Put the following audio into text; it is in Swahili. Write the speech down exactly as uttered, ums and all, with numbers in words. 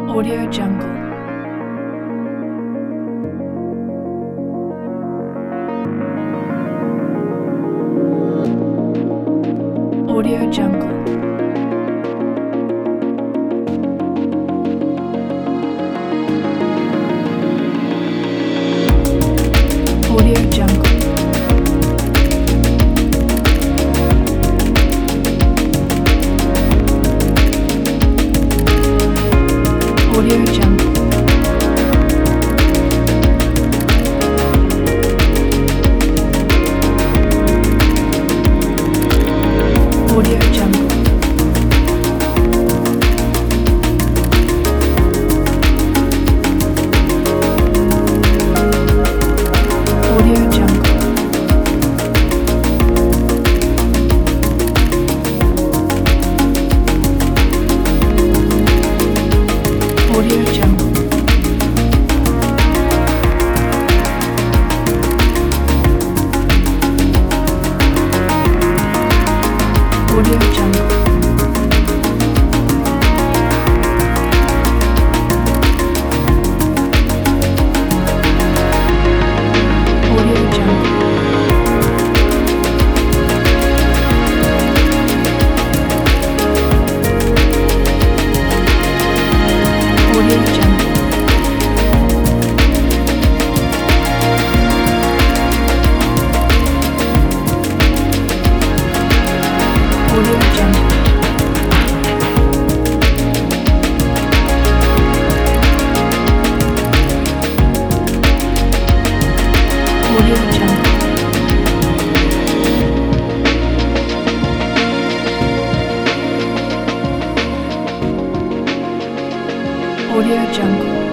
Audio Jungle. Audio Jungle. Audio Jungle. Audio Jungle. Audio Jungle. Audio Jungle. Audio Jungle. Audio Jungle. Audio Jungle. Audio Jungle. Audio Jungle. Audio Jungle. Audio Jungle.